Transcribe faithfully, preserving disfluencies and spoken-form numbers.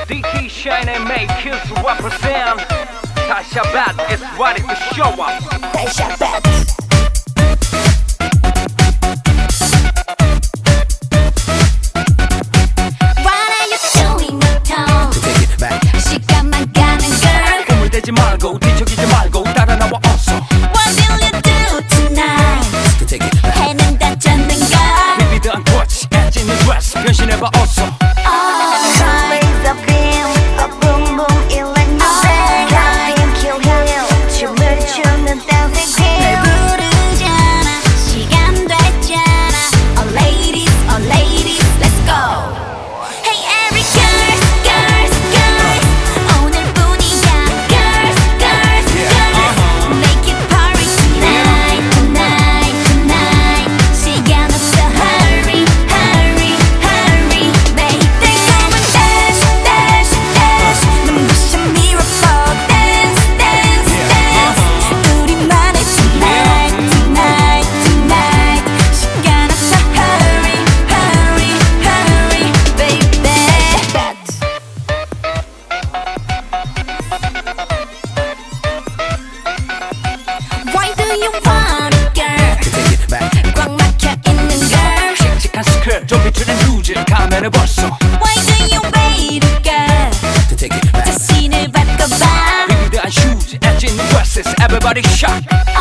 D K Shine and make kills represent. Tasha Bat is ready to show up. Tasha Bat. 되지 말고 뒤척이지 말고 따라 나와 어서. What will you do tonight? To take it back. 해는 닿잖는가? Baby the unquatch 애지는 dress 변신해봐 어서. Raise a beam, a boom boom 일렉노래. Can kill him. 춤을 추는 dancing queen. 날 부르잖아 시간 됐잖아. Oh ladies, oh ladies, let's go. Hey every girls, girls, girls. 오늘뿐이야. Girls, girls, girls. Make it party tonight, tonight, tonight. 시간 없어 hurry, hurry, hurry, baby. Come on dash, dash, dash. 눈부신 miracle dance, dance, dance. 우리만의 tonight, tonight, tonight. 시간 없어 hurry, hurry, hurry, baby. Why do you want it, girl? To take it back. 꽉 막혀 있는 girl. 씩씩한 스크랩 좀 비추는 루즈 가면을 벗어. Why do you wait, girl? To take it back. 자신을 바꿔봐. Baby the shoes 애지는 dresses everybody shock.